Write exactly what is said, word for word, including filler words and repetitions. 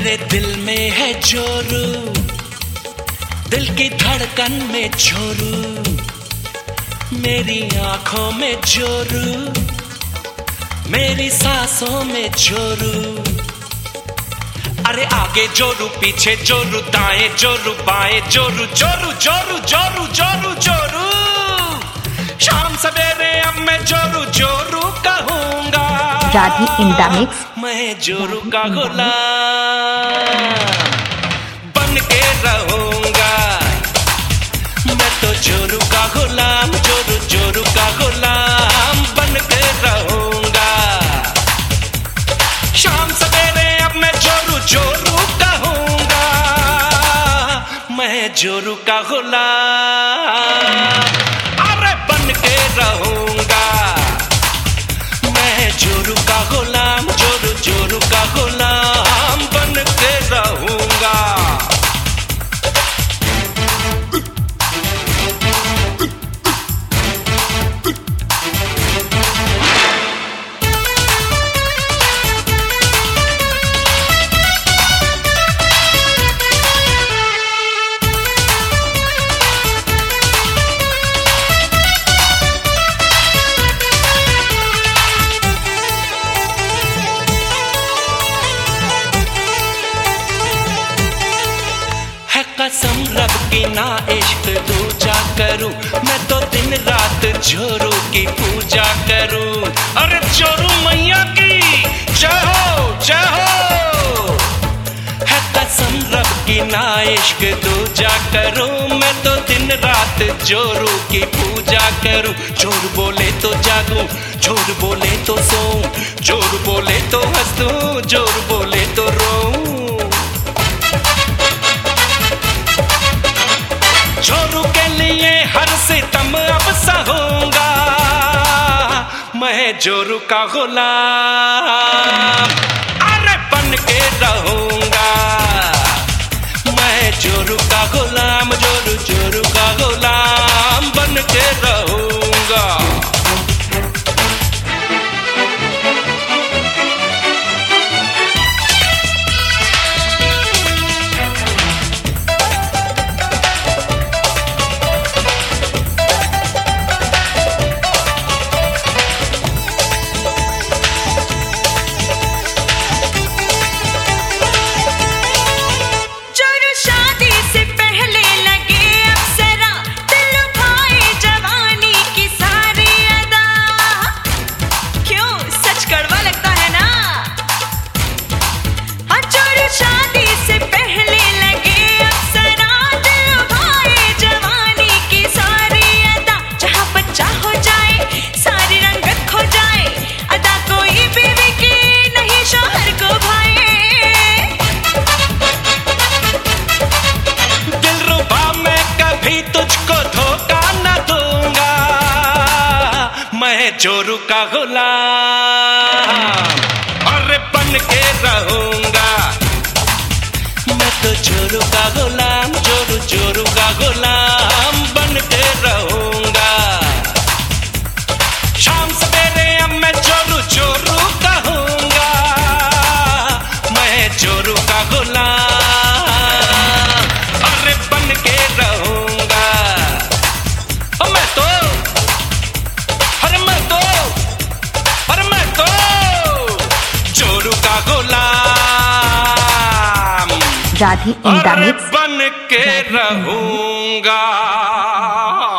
मेरे दिल में है जोरू, दिल की धड़कन में जोरू, मेरी आंखों में जोरू, मेरी सांसों में जोरू। अरे आगे जोरू, पीछे जोरू, दाएं जोरू, बाएं जोरू, जोरू जोरू जोरू जोरू जोरू। शाम सवेरे अब मैं जोरू जोरू कहूंगा, राधी इन द मिक्स। मैं जोरू का गुलाम बन के रहूंगा, मैं तो जोरू का गुलाम, जोरू जोरू का गुलाम बन के रहूंगा। शाम सवेरे अब मैं जोरू जोरू कहूंगा, मैं जोरू का गुलाम अरे बन के रहूंगा, मैं जोरू का गुलाम, जोरू जोरू का गुलाम बन के रहूंगा। कसम रब की ना इश्क दूजा करूं, मैं तो दिन रात जोरू की पूजा करूं। अरे जोरू मैया की जय हो जय हो। है कसम रब की ना इश्क दूजा करूं, मैं तो दिन रात जोरू की पूजा करूं। जोर बोले तो जागूं, जोर बोले तो सोऊं, जोर बोले तो हंसूं, जोर बोले तो रोऊं। जोरू के लिए हर सितम अब सहूंगा, मैं जोरू का गुलाम अरे बन के रहूंगा, मैं जोरू का गुलाम, जोरू जोरू का गुलाम बन के रहूंगा। मैं जोरू का गुलाम अरे बन के रहूंगा, मैं तो जोरू का गुलाम, जोरू जोरू का गुलाम बन के रहूंगा। शाम सवेरे अब मैं जोरू जोरू कहूंगा, मैं जोरू का गुलाम अरे बन के रहूंगा। मैं तो राधी इन द मिक्स बन के रहूंगा।